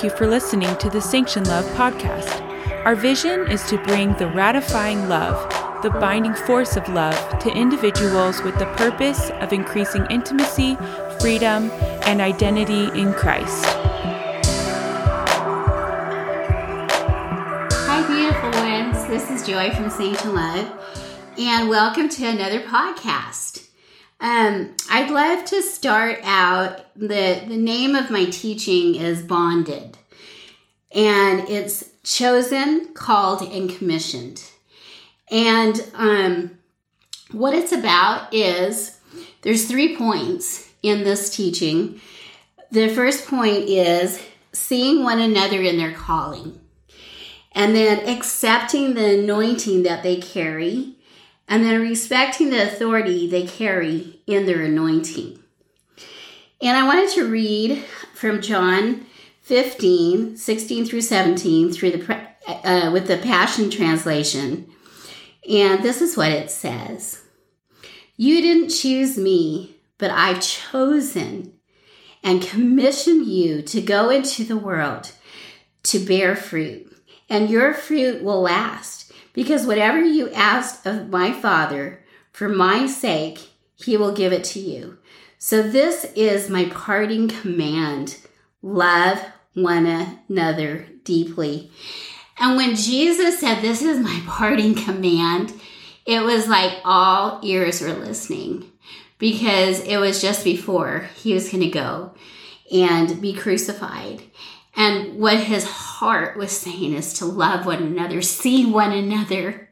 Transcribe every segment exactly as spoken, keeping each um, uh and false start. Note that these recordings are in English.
you for listening to the Sanction Love podcast. Our vision is to bring the ratifying love, the binding force of love, to individuals with the purpose of increasing intimacy, freedom, and identity in Christ. Hi, beautiful ones. This is Joy from Sanction Love, and welcome to another podcast. Um, I'd love to start out, the, the name of my teaching is Bonded, and it's chosen, called, and commissioned. And um, what it's about is, there's three points in this teaching. The first point is seeing one another in their calling, and then accepting the anointing that they carry, and then respecting the authority they carry in their anointing. And I wanted to read from John fifteen, sixteen through seventeen, through the uh, with the Passion Translation. And this is what it says. You didn't choose me, but I've chosen and commissioned you to go into the world to bear fruit. And your fruit will last. Because whatever you asked of my Father, for my sake, he will give it to you. So this is my parting command. Love one another deeply. And when Jesus said, this is my parting command, it was like all ears were listening. Because it was just before he was going to go and be crucified. And what his heart was saying is to love one another, see one another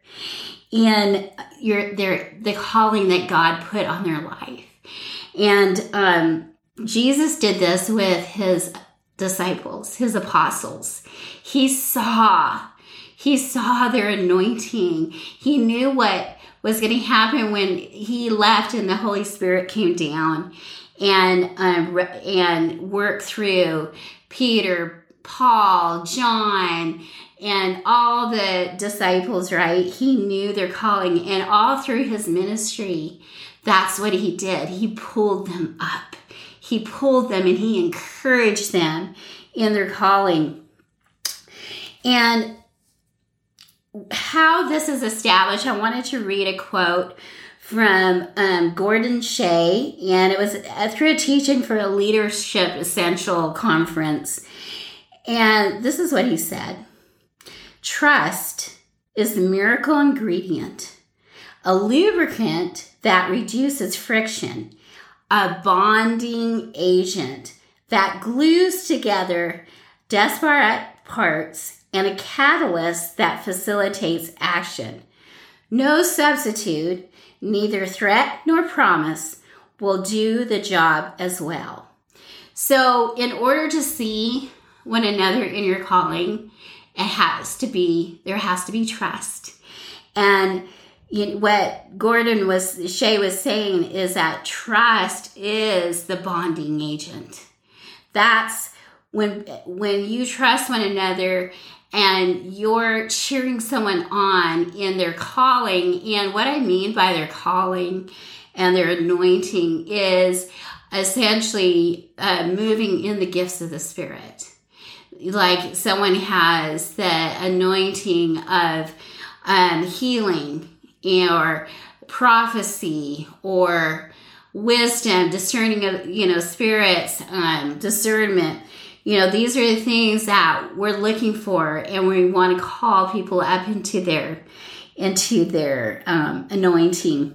in your their the calling that God put on their life. And um, Jesus did this with his disciples, his apostles. He saw, he saw their anointing. He knew what was going to happen when he left and the Holy Spirit came down and um, and worked through Peter, Paul, John, and all the disciples, right? He knew their calling, and all through his ministry, that's what he did. He pulled them up. He pulled them and he encouraged them in their calling. And how this is established, I wanted to read a quote from um, Gordon Shea, and it was through a teaching for a Leadership Essential conference. And this is what he said. Trust is the miracle ingredient, a lubricant that reduces friction, a bonding agent that glues together disparate parts, and a catalyst that facilitates action. No substitute, neither threat nor promise, will do the job as well. So in order to see one another in your calling, it has to be, there has to be trust. And you know, what Gordon was, Shea was saying is that trust is the bonding agent. That's when, when you trust one another and you're cheering someone on in their calling. And what I mean by their calling and their anointing is essentially uh, moving in the gifts of the Spirit. Like someone has the anointing of um, healing or prophecy or wisdom, discerning of, you know, spirits, um, discernment. You know, these are the things that we're looking for, and we want to call people up into their, into their um, anointing.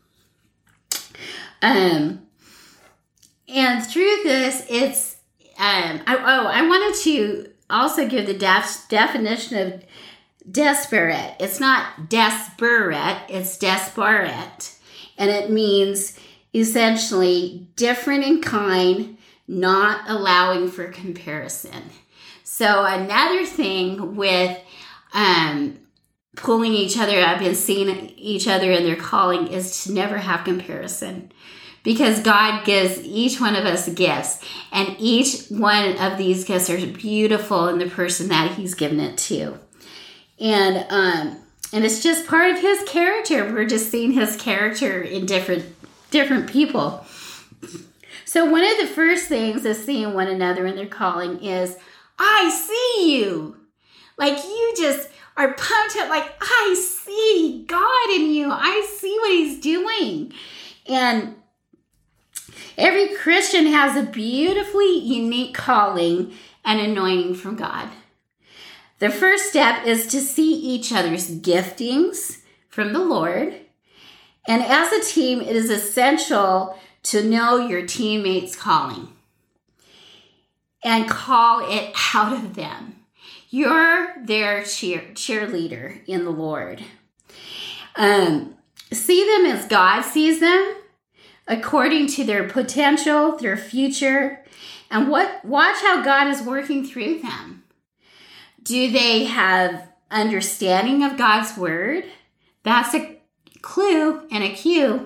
Um, and through this, it's Um, I, oh, I wanted to also give the def- definition of desperate. It's not desperate, it's desperate. And it means essentially different in kind, not allowing for comparison. So another thing with um, pulling each other up and seeing each other in their calling is to never have comparison. Because God gives each one of us gifts, and each one of these gifts are beautiful in the person that he's given it to. And um, and it's just part of his character. We're just seeing his character in different different people. So one of the first things is seeing one another in their calling is I see you. Like you just are pumped up, like, I see God in you. I see what he's doing. And every Christian has a beautifully unique calling and anointing from God. The first step is to see each other's giftings from the Lord. And as a team, it is essential to know your teammates' calling and call it out of them. You're their cheer, cheerleader in the Lord. Um, see them as God sees them, according to their potential, their future, and what watch how God is working through them. Do they have understanding of God's word? That's a clue and a cue.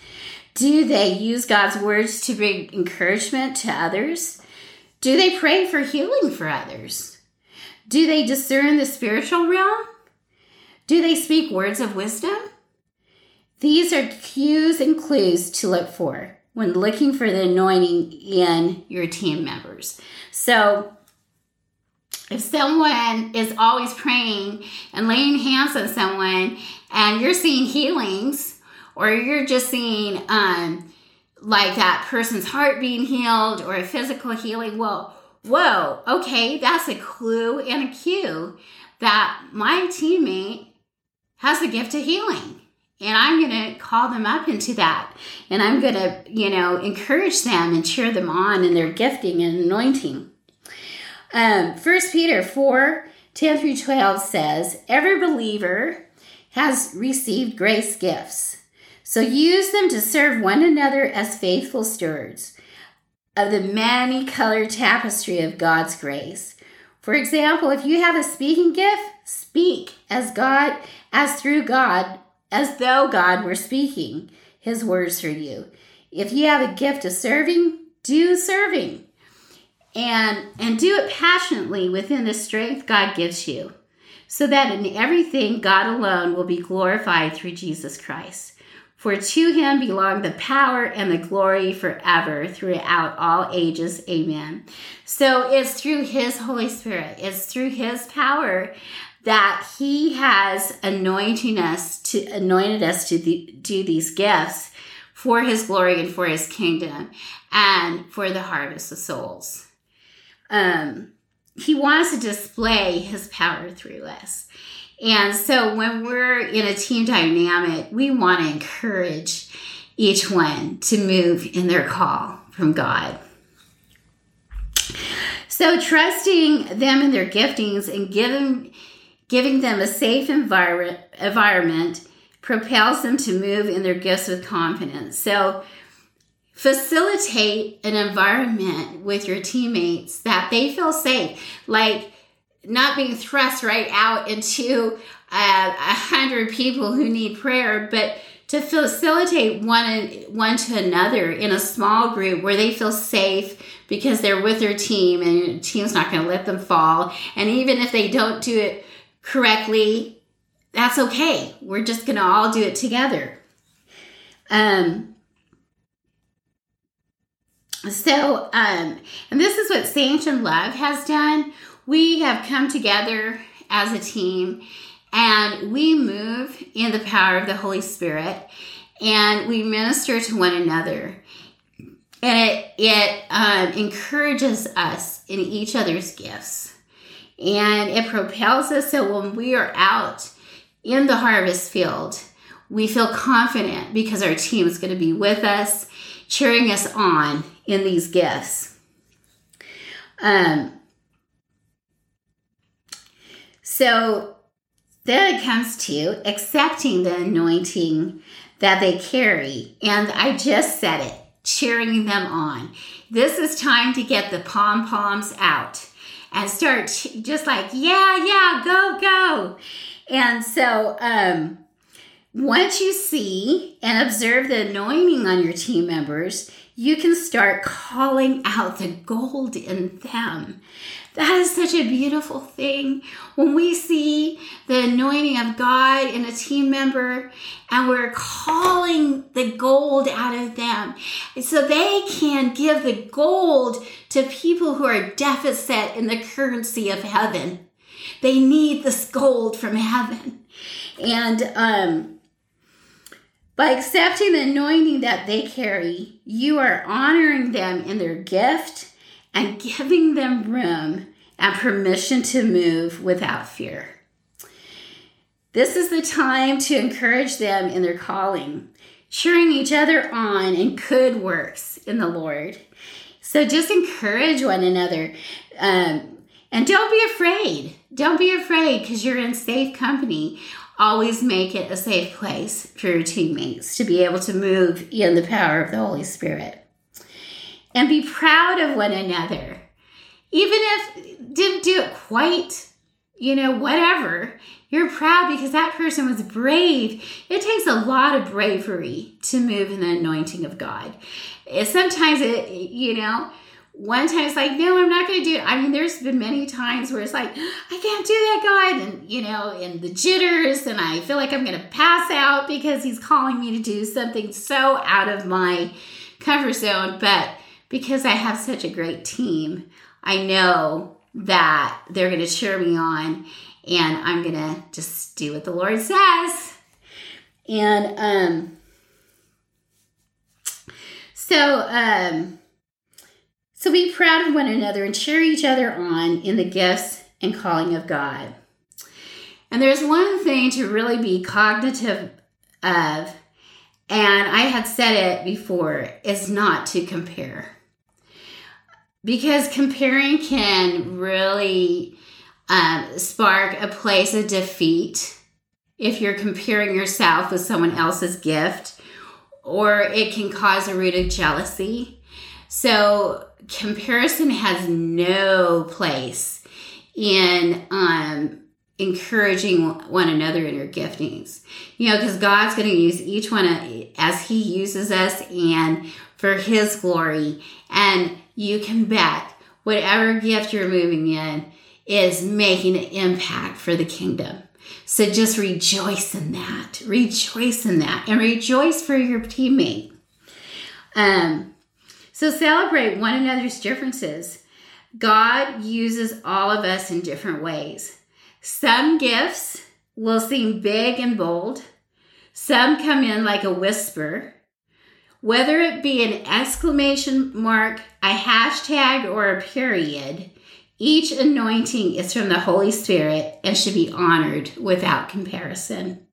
Do they use God's words to bring encouragement to others? Do they pray for healing for others? Do they discern the spiritual realm? Do they speak words of wisdom? These are cues and clues to look for when looking for the anointing in your team members. So if someone is always praying and laying hands on someone and you're seeing healings, or you're just seeing um, like that person's heart being healed or a physical healing, well, whoa, okay, that's a clue and a cue that my teammate has a gift of healing. And I'm going to call them up into that. And I'm going to, you know, encourage them and cheer them on in their gifting and anointing. Um, First Peter four, ten through twelve says, every believer has received grace gifts. So use them to serve one another as faithful stewards of the many-colored tapestry of God's grace. For example, if you have a speaking gift, speak as God, as through God, as though God were speaking his words through you. If you have a gift of serving, do serving. And, and do it passionately within the strength God gives you, so that in everything God alone will be glorified through Jesus Christ. For to him belong the power and the glory forever throughout all ages. Amen. So it's through his Holy Spirit. It's through his power that he has anointing us to anointed us to the, do these gifts for his glory and for his kingdom and for the harvest of souls. Um, he wants to display his power through us. And so when we're in a team dynamic, we want to encourage each one to move in their call from God. So trusting them in their giftings and giving, giving them a safe environment, environment propels them to move in their gifts with confidence. So facilitate an environment with your teammates that they feel safe, like not being thrust right out into a uh, hundred people who need prayer, but to facilitate one one to another in a small group where they feel safe because they're with their team and your team's not going to let them fall. And even if they don't do it correctly, that's okay. We're just going to all do it together. Um. So, um, and this is what Sanctioned Love has done. We have come together as a team and we move in the power of the Holy Spirit and we minister to one another. And it, it um, encourages us in each other's gifts. And it propels us so when we are out in the harvest field, we feel confident because our team is going to be with us, cheering us on in these gifts. Um. So then it comes to accepting the anointing that they carry. And I just said it, cheering them on. This is time to get the pom-poms out and start just like, yeah, yeah, go, go. And so um, once you see and observe the anointing on your team members, you can start calling out the gold in them. That is such a beautiful thing when we see the anointing of God in a team member and we're calling pulling the gold out of them so they can give the gold to people who are deficit in the currency of heaven. They need this gold from heaven. And um, by accepting the anointing that they carry, you are honoring them in their gift and giving them room and permission to move without fear. This is the time to encourage them in their calling, cheering each other on in good works in the Lord. So just encourage one another. Um, and don't be afraid. Don't be afraid because you're in safe company. Always make it a safe place for your teammates to be able to move in the power of the Holy Spirit. And be proud of one another. Even if didn't do it quite, you know, whatever, you're proud because that person was brave. It takes a lot of bravery to move in the anointing of God. It, sometimes it, you know, one time it's like, no, I'm not going to do it. I mean, there's been many times where it's like, I can't do that, God. And, you know, and the jitters, and I feel like I'm going to pass out because he's calling me to do something so out of my comfort zone. But because I have such a great team, I know that they're going to cheer me on, and I'm going to just do what the Lord says. And um, so, um, so be proud of one another and cheer each other on in the gifts and calling of God. And there's one thing to really be cognitive of, and I had said it before, is not to compare. Because comparing can really um, spark a place of defeat if you're comparing yourself with someone else's gift, or it can cause a root of jealousy. So comparison has no place in um, encouraging one another in your giftings. You know, because God's going to use each one as he uses us and for his glory. And you can bet whatever gift you're moving in is making an impact for the kingdom. So just rejoice in that. Rejoice in that. And rejoice for your teammate. Um, so celebrate one another's differences. God uses all of us in different ways. Some gifts will seem big and bold. Some come in like a whisper. Whether it be an exclamation mark, a hashtag, or a period, each anointing is from the Holy Spirit and should be honored without comparison.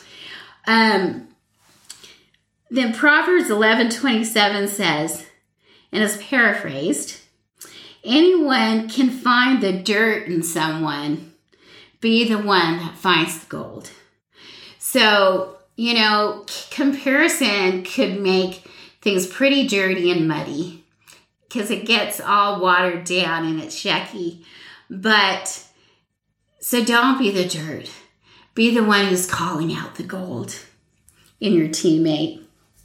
Um, then Proverbs eleven twenty-seven says, and is paraphrased, anyone can find the dirt in someone, be the one that finds the gold. So, you know, comparison could make things pretty dirty and muddy because it gets all watered down and it's yucky. But, so don't be the dirt. Be the one who's calling out the gold in your teammate.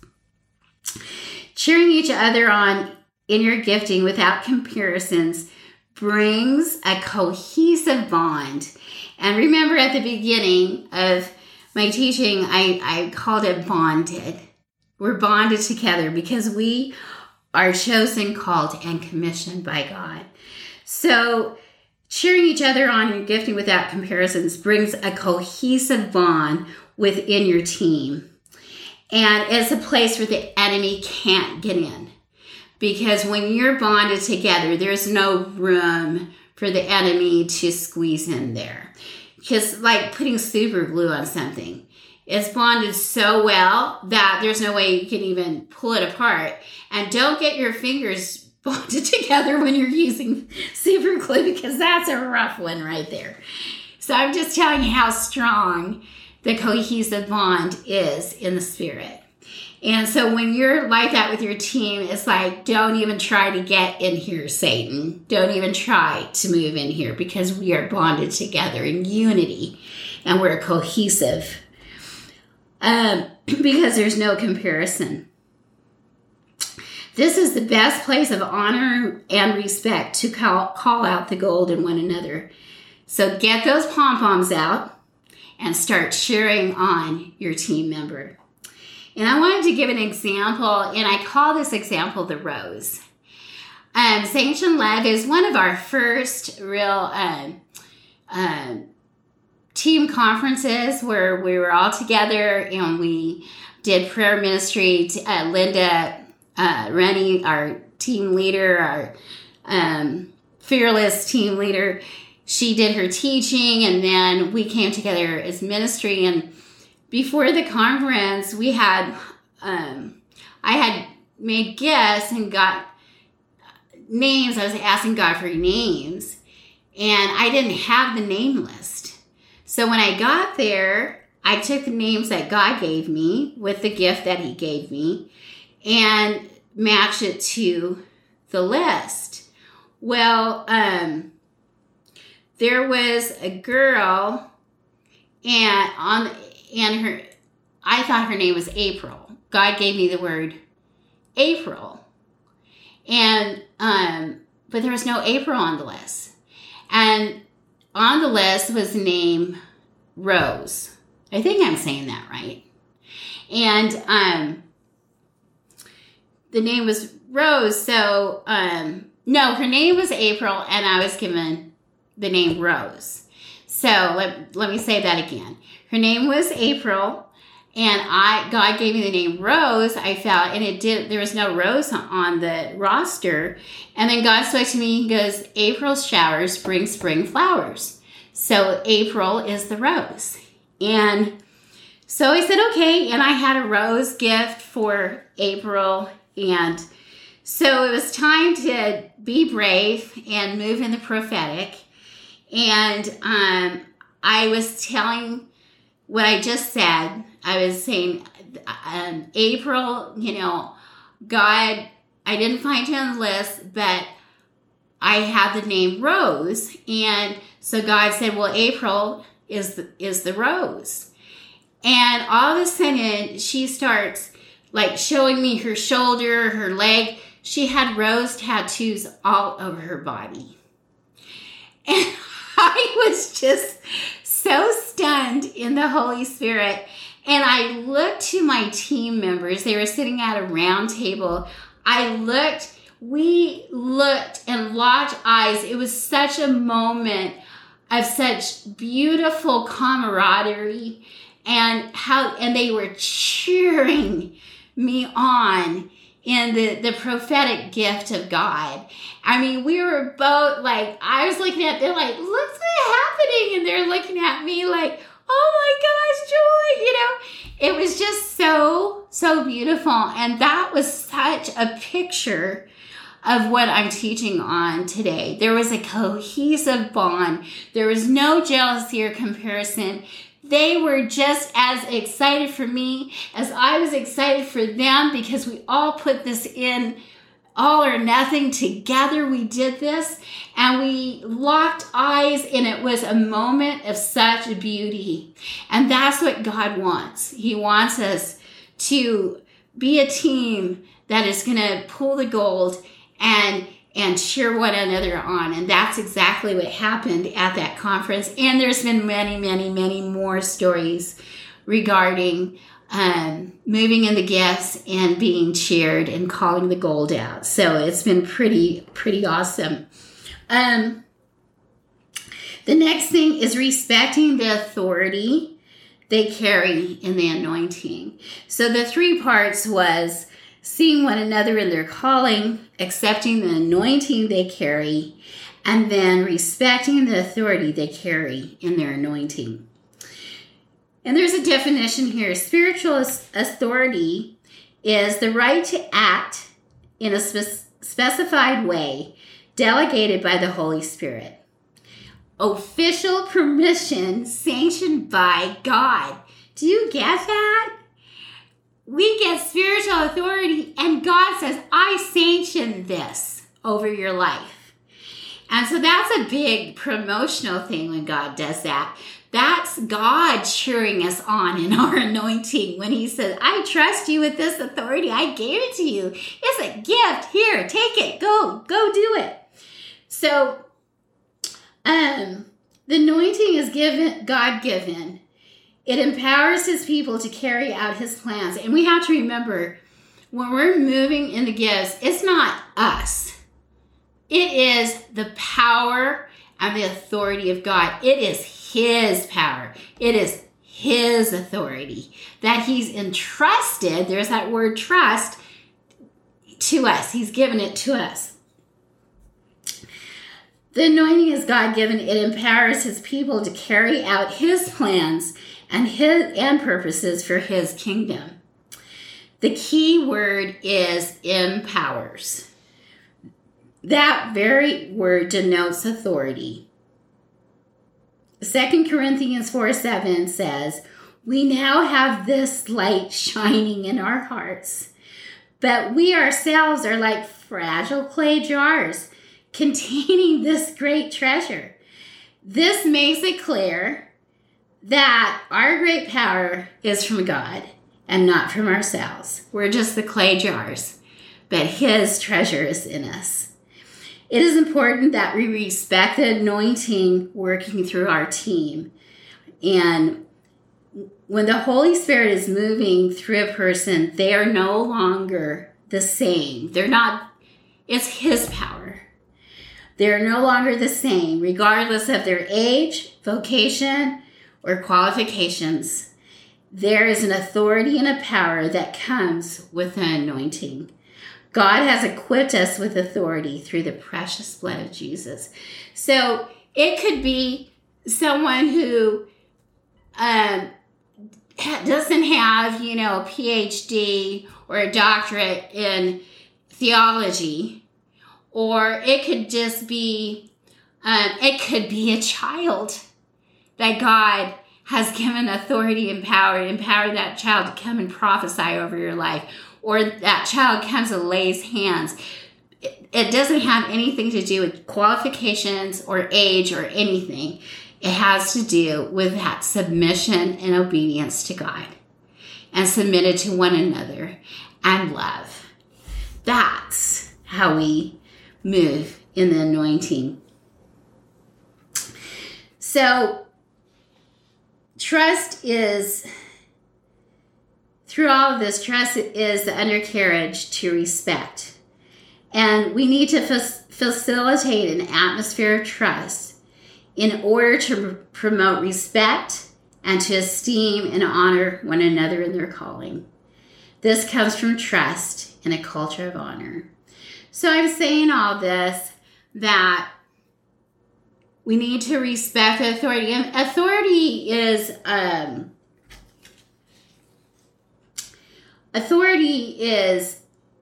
Cheering each other on in your gifting without comparisons brings a cohesive bond. And remember at the beginning of my teaching, I, I called it bonded. We're bonded together because we are chosen, called, and commissioned by God. So cheering each other on and gifting without comparisons brings a cohesive bond within your team. And it's a place where the enemy can't get in. Because when you're bonded together, there's no room for the enemy to squeeze in there. Because like putting super glue on something, it's bonded so well that there's no way you can even pull it apart. And don't get your fingers bonded together when you're using super glue because that's a rough one right there. So I'm just telling you how strong the cohesive bond is in the spirit. And so when you're like that with your team, it's like, don't even try to get in here, Satan. Don't even try to move in here because we are bonded together in unity and we're cohesive um, because there's no comparison. This is the best place of honor and respect to call, call out the gold in one another. So get those pom-poms out and start cheering on your team member. And I wanted to give an example, and I call this example the rose. Um, Sanction Love is one of our first real um, um, team conferences where we were all together and we did prayer ministry. To, uh, Linda uh, Rennie, our team leader, our um, fearless team leader, she did her teaching, and then we came together as ministry. And before the conference, we had, um, I had made gifts and got names. I was asking God for names, and I didn't have the name list. So when I got there, I took the names that God gave me with the gift that he gave me and matched it to the list. Well, um, there was a girl, and on and her, I thought her name was April. God gave me the word April, and um, but there was no April on the list, and on the list was the name Rose. I think I'm saying that right, and um, the name was Rose. So um, no, her name was April, and I was given the name Rose. So let, let me say that again. Her name was April, and I God gave me the name Rose. I felt, and it did. There was no Rose on the roster, and then God spoke to me. He goes, "April's showers bring spring flowers." So April is the rose, and so I said okay. And I had a rose gift for April, and so it was time to be brave and move in the prophetic. And um, I was telling what I just said. I was saying, um, April, you know, God, I didn't find you on the list, but I have the name Rose. And so God said, well, April is the, is the rose. And all of a sudden, she starts like showing me her shoulder, her leg. She had rose tattoos all over her body. And I was just so stunned in the Holy Spirit. And I looked to my team members. They were sitting at a round table. I looked, we looked and locked eyes. It was such a moment of such beautiful camaraderie, and how, and they were cheering me on in the, the prophetic gift of God. I mean, we were both like, I was looking at them like, look what's happening. And they're looking at me like, oh my gosh, Joy, you know, it was just so, so beautiful. And that was such a picture of what I'm teaching on today. There was a cohesive bond. There was no jealousy or comparison. They were just as excited for me as I was excited for them, because we all put this in all or nothing together. We did this and we locked eyes, and it was a moment of such beauty. And that's what God wants. He wants us to be a team that is going to pull the gold and and cheer one another on. And that's exactly what happened at that conference. And there's been many, many, many more stories regarding um, moving in the gifts and being cheered and calling the gold out. So it's been pretty, pretty awesome. Um, the next thing is respecting the authority they carry in the anointing. So the three parts was seeing one another in their calling, accepting the anointing they carry, and then respecting the authority they carry in their anointing. And there's a definition here. Spiritual authority is the right to act in a spe- specified way delegated by the Holy Spirit. Official permission sanctioned by God. Do you get that? We get spiritual authority, and God says, I sanction this over your life. And so that's a big promotional thing when God does that. That's God cheering us on in our anointing when he says, I trust you with this authority. I gave it to you. It's a gift. Here, take it. Go, go do it. So um, the anointing is given, God-given. It empowers his people to carry out his plans. And we have to remember, when we're moving in the gifts, it's not us. It is the power and the authority of God. It is his power. It is his authority that he's entrusted, there's that word trust, to us. He's given it to us. The anointing is God-given. It empowers his people to carry out his plans and his and purposes for his kingdom. The key word is empowers. That very word denotes authority. Second Corinthians four seven says, "We now have this light shining in our hearts, but we ourselves are like fragile clay jars containing this great treasure." This makes it clear that our great power is from God and not from ourselves. We're just the clay jars, but his treasure is in us. It is important that we respect the anointing working through our team. And when the Holy Spirit is moving through a person, they are no longer the same. They're not, it's his power. They're no longer the same, regardless of their age, vocation, or qualifications. There is an authority and a power that comes with the anointing. God has equipped us with authority through the precious blood of Jesus. So it could be someone who um, doesn't have, you know, a P H D or a doctorate in theology, or it could just be, um, it could be a child that God has given authority and power, empower that child to come and prophesy over your life, or that child comes and lays hands. It, it doesn't have anything to do with qualifications or age or anything. It has to do with that submission and obedience to God and submitted to one another and love. That's how we move in the anointing. So, trust is, through all of this, trust is the undercarriage to respect. And we need to fa- facilitate an atmosphere of trust in order to promote respect and to esteem and honor one another in their calling. This comes from trust in a culture of honor. So I'm saying all this that we need to respect authority. And authority is, um, authority is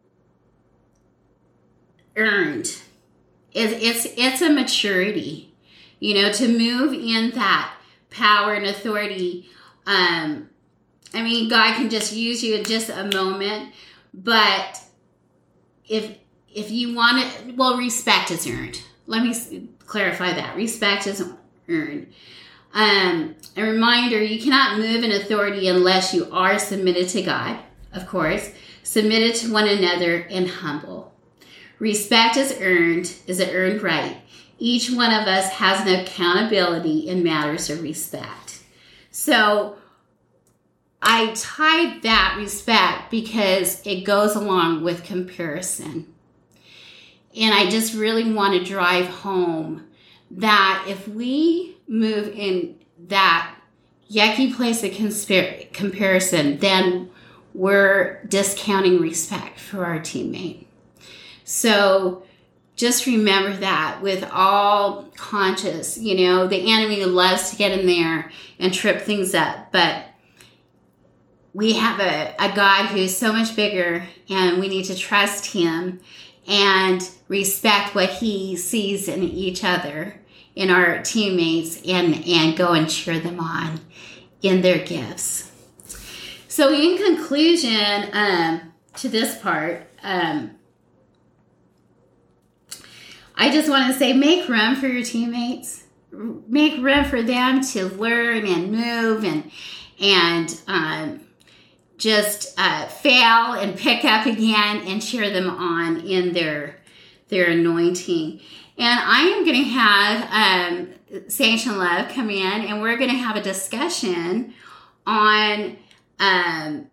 earned. It, it's, it's a maturity, you know, to move in that power and authority. Um, I mean, God can just use you in just a moment, but if, if you want it, well, respect is earned. Let me clarify that. Respect is earned. Um, a reminder, you cannot move in authority unless you are submitted to God, of course, submitted to one another, and humble. Respect is earned, is an earned right. Each one of us has an accountability in matters of respect. So I tied that respect because it goes along with comparison. And I just really want to drive home that if we move in that yucky place of conspir- comparison, then we're discounting respect for our teammate. So just remember that with all conscious, you know, the enemy loves to get in there and trip things up, but we have a, a God who's so much bigger, and we need to trust him and respect what he sees in each other, in our teammates, and, and go and cheer them on in their gifts. So in conclusion, um, to this part, um, I just want to say, make room for your teammates. Make room for them to learn and move and, and um, just uh, fail and pick up again and cheer them on in their, their anointing. And I am going to have um, Sanction Love come in, and we're going to have a discussion on um,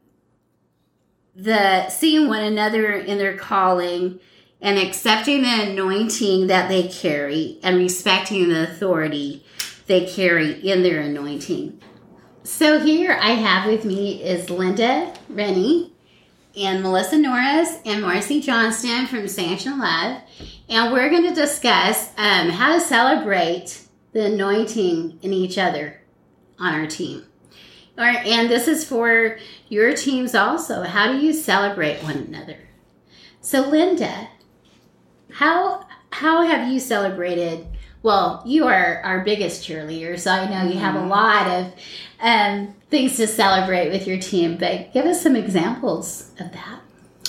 the seeing one another in their calling and accepting the anointing that they carry and respecting the authority they carry in their anointing. So here I have with me is Linda Rennie and Melissa Norris and Marcy Johnston from Sanction Love. And we're going to discuss um, how to celebrate the anointing in each other on our team. Or, and this is for your teams also. How do you celebrate one another? So Linda, how how have you celebrated? Well, you are our biggest cheerleader, so I know you have a lot of um, things to celebrate with your team, but give us some examples of that.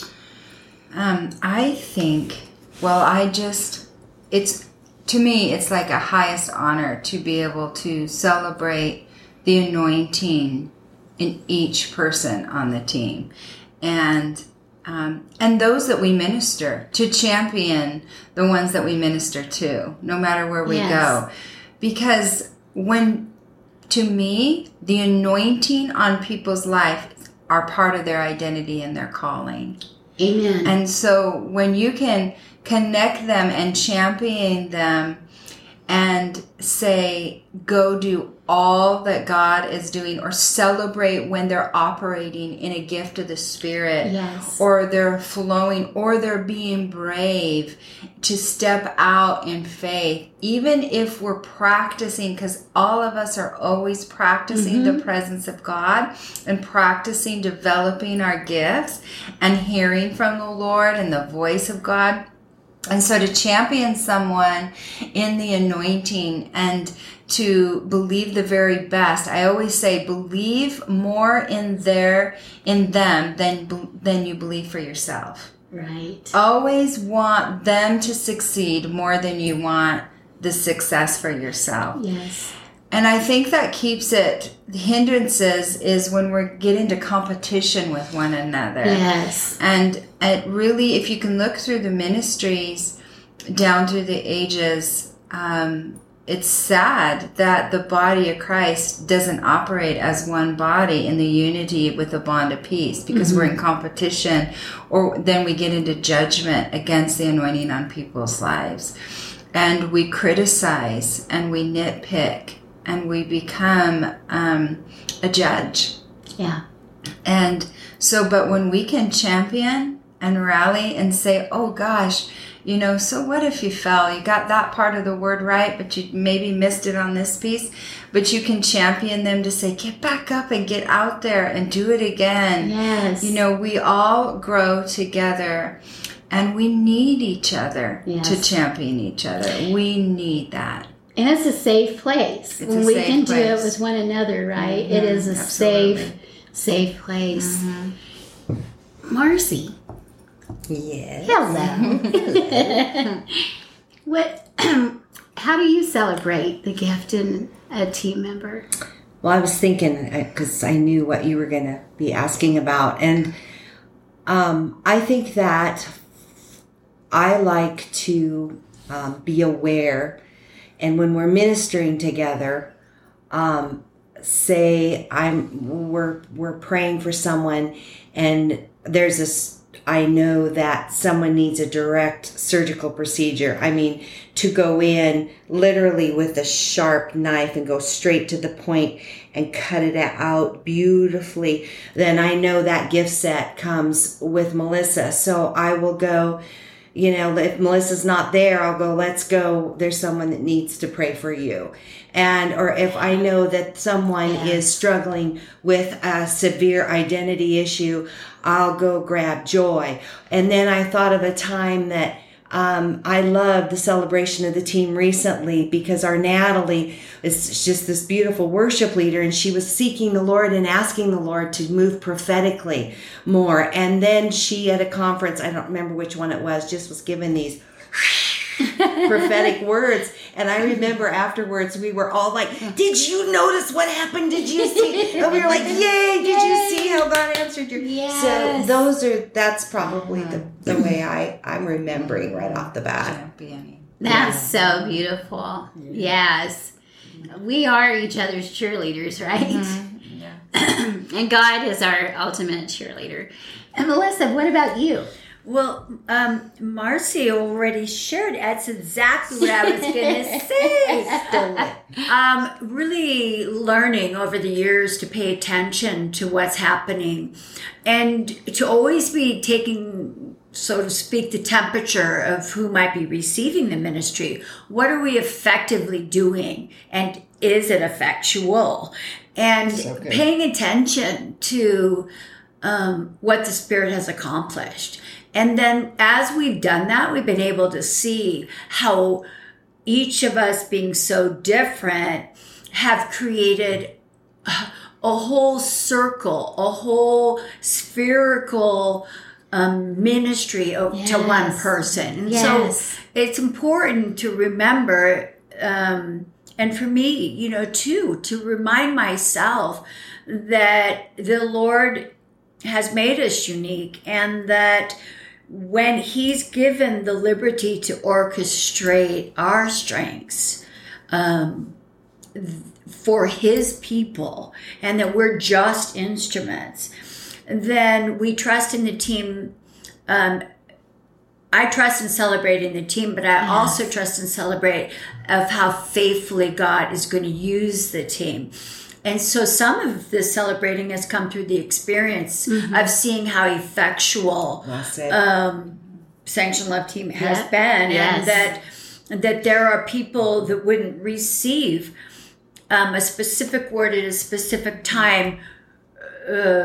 Um, I think, well, I just, it's, to me, it's like a highest honor to be able to celebrate the anointing in each person on the team. And Um, and those that we minister, to champion the ones that we minister to, no matter where we yes. go. Because when, to me, the anointing on people's life are part of their identity and their calling. Amen. And so when you can connect them and champion them and say, go do all that God is doing, or celebrate when they're operating in a gift of the Spirit, yes. or they're flowing, or they're being brave to step out in faith, even if we're practicing, because all of us are always practicing mm-hmm. the presence of God and practicing developing our gifts and hearing from the Lord and the voice of God. And so to champion someone in the anointing and to believe the very best, I always say believe more in their in them than than you believe for yourself. Right. Always want them to succeed more than you want the success for yourself. Yes. And I think that keeps it, the hindrances is when we get into competition with one another. Yes. And it really, if you can look through the ministries down through the ages, um, it's sad that the body of Christ doesn't operate as one body in the unity with the bond of peace, because mm-hmm. we're in competition, or then we get into judgment against the anointing on people's lives. And we criticize and we nitpick. And we become um, a judge. Yeah. And so, but when we can champion and rally and say, oh gosh, you know, so what if you fell? You got that part of the word right, but you maybe missed it on this piece. But you can champion them to say, get back up and get out there and do it again. Yes. You know, we all grow together. And we need each other yes. to champion each other. We need that. And it's a safe place. It's when a we safe can place. do it with one another, right? Mm-hmm. It is a Absolutely. safe, safe place. Mm-hmm. Marcy. Yes. Hello. What? How do you celebrate the gift in a team member? Well, I was thinking, because I knew what you were going to be asking about. And um, I think that I like to um, be aware. And when we're ministering together, um, say I'm we're we're praying for someone, and there's this. I know that someone needs a direct surgical procedure. I mean, to go in literally with a sharp knife and go straight to the point and cut it out beautifully. Then I know that gift set comes with Melissa, so I will go. You know, if Melissa's not there, I'll go, let's go. There's someone that needs to pray for you. And, or if I know that someone yes. is struggling with a severe identity issue, I'll go grab Joy. And then I thought of a time that um, I loved the celebration of the team recently, because our Natalie is just this beautiful worship leader, and she was seeking the Lord and asking the Lord to move prophetically more. And then she, at a conference, I don't remember which one it was, just was given these prophetic words. And I remember afterwards we were all like, did you notice what happened? Did you see? And we were like, yay, did Yes. you see how God answered your Yes. So those are that's probably the, the way I, I'm remembering right off the bat. Championing. That's yeah. so beautiful. Yeah. Yes. We are each other's cheerleaders, right? Mm-hmm. Yeah. And God is our ultimate cheerleader. And Melissa, what about you? Well, um, Marcy already shared. That's exactly what I was going to say. Stole it. Um, really learning over the years to pay attention to what's happening and to always be taking, so to speak, the temperature of who might be receiving the ministry. What are we effectively doing? And is it effectual? And So good. paying attention to um, what the Spirit has accomplished. And then as we've done that, we've been able to see how each of us being so different have created a, a whole circle, a whole spherical um, ministry of, Yes. to one person. And Yes. so it's important to remember, um, and for me, you know, too, to remind myself that the Lord has made us unique, and that when He's given the liberty to orchestrate our strengths um, for His people, and that we're just instruments, then we trust in the team. Um, I trust and celebrate in the team, but I Yes. also trust and celebrate of how faithfully God is going to use the team. And so some of this celebrating has come through the experience Mm-hmm. of seeing how effectual That's it. um, Sanction Love Team has Yeah. been, Yes. and that that there are people that wouldn't receive um, a specific word at a specific time uh,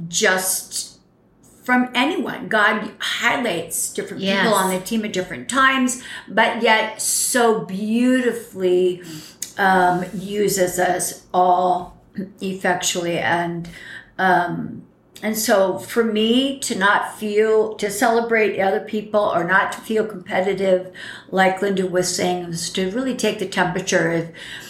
just from anyone. God highlights different Yes. people on the team at different times, but yet so beautifully um, uses us all effectually. And um, and so for me to not feel, to celebrate other people or not to feel competitive, like Linda was saying, was to really take the temperature of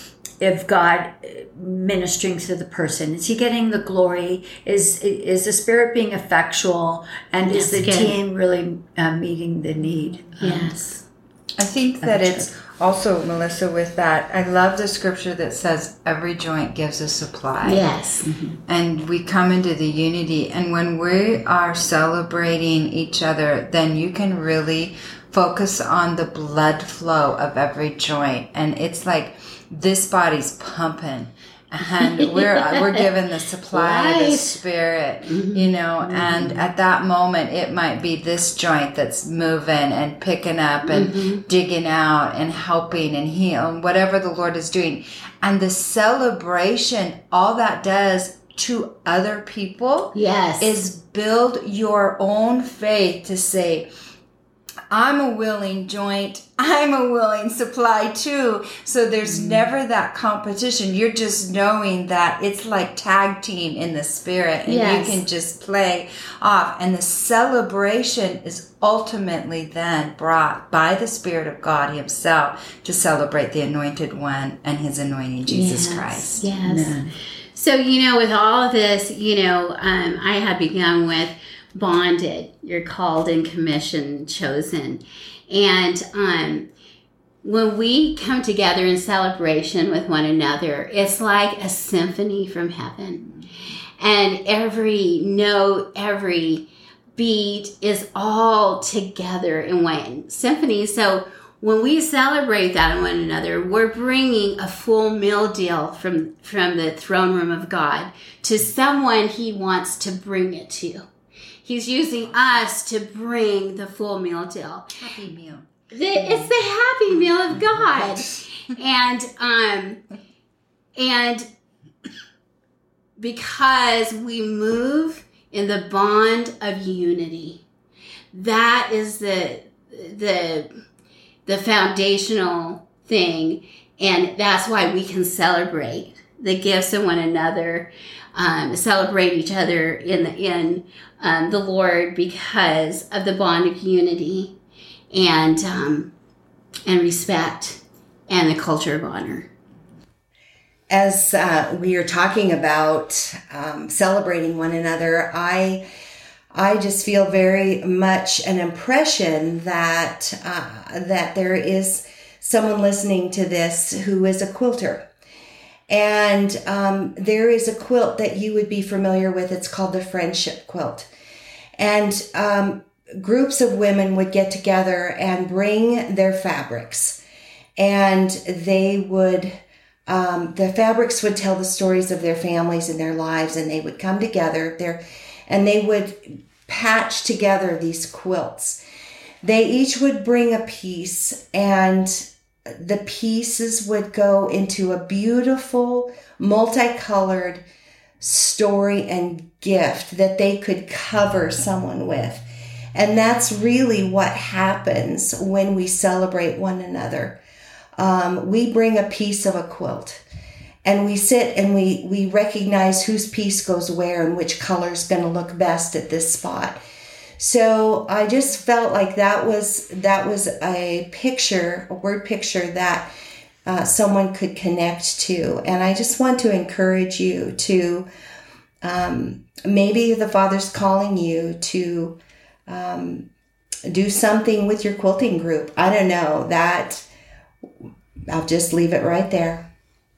if God ministering to the person. Is He getting the glory? Is is the Spirit being effectual? And is That's the good. team really uh, meeting the need? Yes. I think that it's also, Melissa, with that, I love the scripture that says every joint gives a supply. Yes. And we come into the unity. And when we are celebrating each other, then you can really focus on the blood flow of every joint. And it's like this body's pumping. And we're we're given the supply of the Right. Spirit, you know, and at that moment it might be this joint that's moving and picking up and digging out and helping and healing, whatever the Lord is doing. And the celebration, all that does to other people Yes. is build your own faith to say, I'm a willing joint. I'm a willing supply too. So there's never that competition. You're just knowing that it's like tag team in the Spirit, and Yes. you can just play off. And the celebration is ultimately then brought by the Spirit of God Himself to celebrate the Anointed One and His anointing, Jesus Yes. Christ. Yes. So, you know, with all of this, you know, um, I have begun with bonded. You're called and commissioned, chosen. And um, when we come together in celebration with one another, it's like a symphony from heaven. And every note, every beat is all together in one symphony. So when we celebrate that in one another, we're bringing a full meal deal from, from the throne room of God to someone He wants to bring it to. He's using us to bring the full meal deal. Happy meal. The, it's the happy meal of God. And um and because we move in the bond of unity, that is the the the foundational thing, and that's why we can celebrate the gifts of one another, um, celebrate each other in the in um, the Lord because of the bond of unity and um, and respect and the culture of honor. As uh, we are talking about um, celebrating one another, I I just feel very much an impression that uh, that there is someone listening to this who is a quilter. And um, there is a quilt that you would be familiar with. It's called the Friendship Quilt. And um, groups of women would get together and bring their fabrics. And they would, um, the fabrics would tell the stories of their families and their lives. And they would come together there and they would patch together these quilts. They each would bring a piece, and the pieces would go into a beautiful, multicolored story and gift that they could cover someone with. And that's really what happens when we celebrate one another. Um, we bring a piece of a quilt, and we sit and we, we recognize whose piece goes where and which color is going to look best at this spot. So I just felt like that was that was a picture, a word picture that uh, someone could connect to. And I just want to encourage you to, um, maybe the Father's calling you to um, do something with your quilting group. I don't know. That, I'll just leave it right there.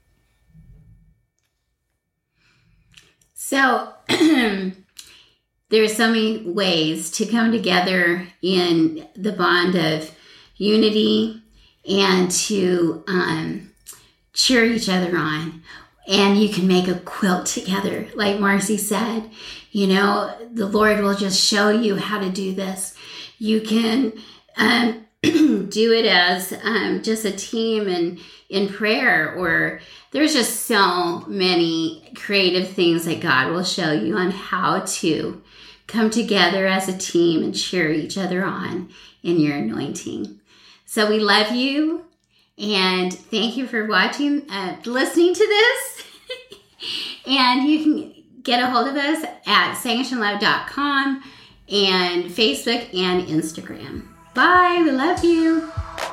So... There's so many ways to come together in the bond of unity and to um, cheer each other on. And you can make a quilt together. Like Marcy said, you know, the Lord will just show you how to do this. You can um, do it as um, just a team and in prayer, or there's just so many creative things that God will show you on how to come together as a team and cheer each other on in your anointing. So we love you, and thank you for watching, uh, listening to this. And you can get a hold of us at sanctioned love dot com and Facebook and Instagram. Bye. We love you.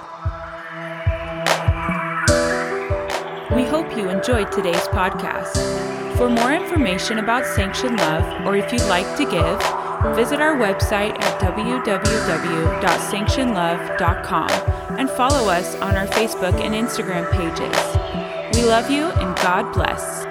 We hope you enjoyed today's podcast. For more information about Sanctioned Love, or if you'd like to give, visit our website at w w w dot sanctioned love dot com and follow us on our Facebook and Instagram pages. We love you, and God bless.